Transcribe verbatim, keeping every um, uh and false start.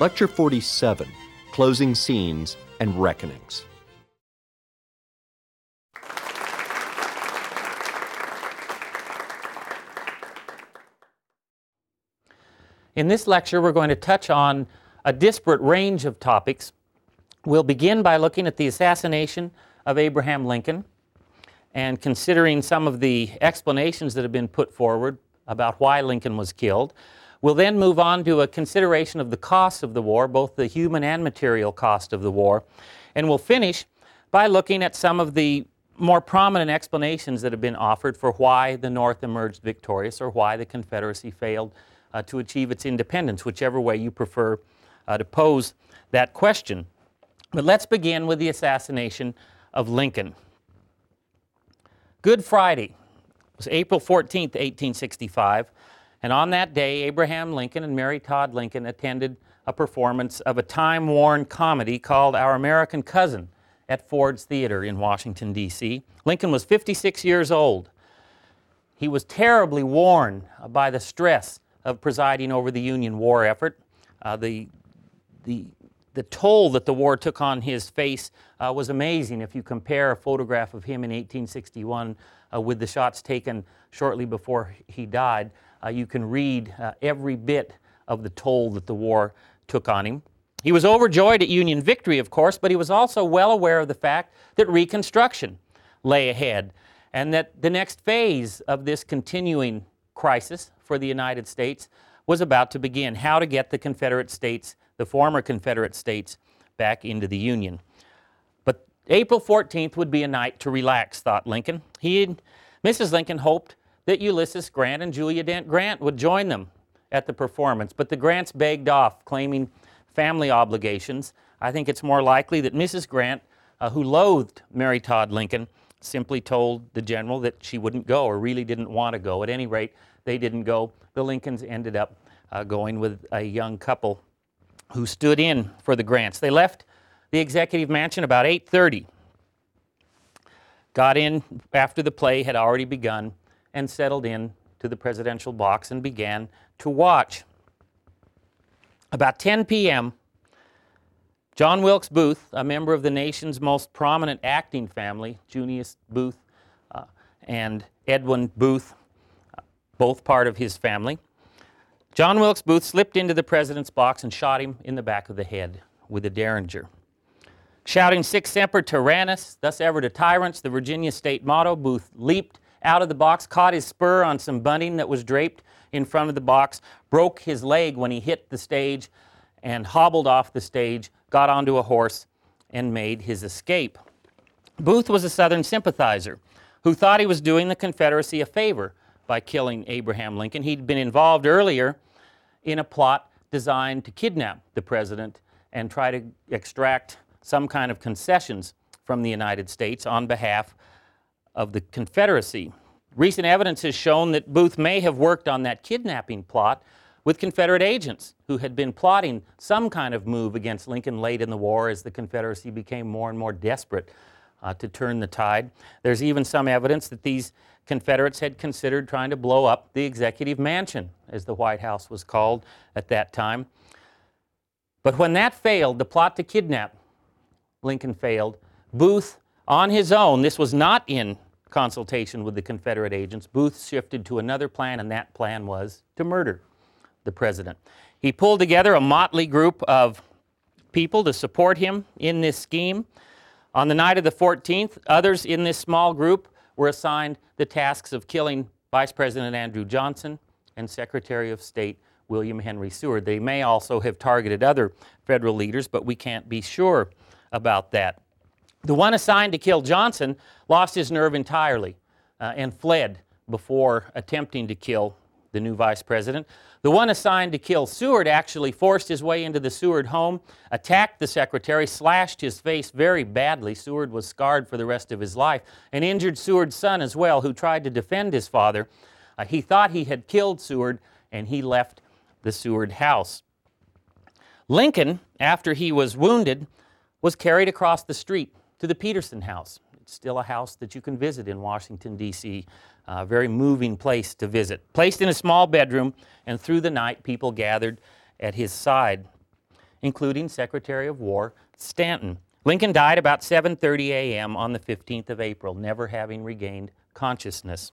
Lecture forty-seven, Closing Scenes and Reckonings. In this lecture, we're going to touch on a disparate range of topics. We'll begin by looking at the assassination of Abraham Lincoln and considering some of the explanations that have been put forward about why Lincoln was killed. We'll then move on to a consideration of the costs of the war, both the human and material cost of the war. And we'll finish by looking at some of the more prominent explanations that have been offered for why the North emerged victorious or why the Confederacy failed uh, to achieve its independence, whichever way you prefer uh, to pose that question. But let's begin with the assassination of Lincoln. Good Friday was April fourteenth, eighteen sixty-five, and on that day, Abraham Lincoln and Mary Todd Lincoln attended a performance of a time-worn comedy called Our American Cousin at Ford's Theater in Washington, D C Lincoln was fifty-six years old. He was terribly worn by the stress of presiding over the Union war effort. Uh, the, the, the toll that the war took on his face uh, was amazing if you compare a photograph of him in eighteen sixty-one uh, with the shots taken shortly before he died. Uh, you can read uh, every bit of the toll that the war took on him. He was overjoyed at Union victory, of course, but he was also well aware of the fact that Reconstruction lay ahead and that the next phase of this continuing crisis for the United States was about to begin, how to get the Confederate States, the former Confederate States, back into the Union. But April fourteenth would be a night to relax, thought Lincoln. He and Missus Lincoln hoped that Ulysses Grant and Julia Dent Grant would join them at the performance, but the Grants begged off, claiming family obligations. I think it's more likely that Missus Grant, uh, who loathed Mary Todd Lincoln, simply told the general that she wouldn't go or really didn't want to go. At any rate, they didn't go. The Lincolns ended up uh, going with a young couple who stood in for the Grants. They left the Executive Mansion about eight thirty, got in after the play had already begun, and settled in to the presidential box and began to watch. About ten p.m., John Wilkes Booth, a member of the nation's most prominent acting family, Junius Booth uh, and Edwin Booth, uh, both part of his family, John Wilkes Booth slipped into the president's box and shot him in the back of the head with a derringer. Shouting "Sic Semper Tyrannis, thus ever to tyrants," the Virginia state motto, Booth leaped out of the box, caught his spur on some bunting that was draped in front of the box, broke his leg when he hit the stage, and hobbled off the stage, got onto a horse, and made his escape. Booth was a Southern sympathizer who thought he was doing the Confederacy a favor by killing Abraham Lincoln. He'd been involved earlier in a plot designed to kidnap the president and try to extract some kind of concessions from the United States on behalf of the Confederacy. Recent evidence has shown that Booth may have worked on that kidnapping plot with Confederate agents who had been plotting some kind of move against Lincoln late in the war as the Confederacy became more and more desperate uh, to turn the tide. There's even some evidence that these Confederates had considered trying to blow up the Executive Mansion, as the White House was called at that time. But when that failed, the plot to kidnap Lincoln failed, Booth, on his own, this was not in consultation with the Confederate agents, Booth shifted to another plan, and that plan was to murder the president. He pulled together a motley group of people to support him in this scheme. On the night of the fourteenth, others in this small group were assigned the tasks of killing Vice President Andrew Johnson and Secretary of State William Henry Seward. They may also have targeted other federal leaders, but we can't be sure about that. The one assigned to kill Johnson lost his nerve entirely uh, and fled before attempting to kill the new vice president. The one assigned to kill Seward actually forced his way into the Seward home, attacked the secretary, slashed his face very badly. Seward was scarred for the rest of his life, and injured Seward's son as well, who tried to defend his father. Uh, he thought he had killed Seward, and he left the Seward house. Lincoln, after he was wounded, was carried across the street to the Peterson House. It's still a house that you can visit in Washington, D C, a very moving place to visit. Placed in a small bedroom, and through the night, people gathered at his side. including Secretary of War Stanton. Lincoln died about seven thirty a m on the fifteenth of April, never having regained consciousness.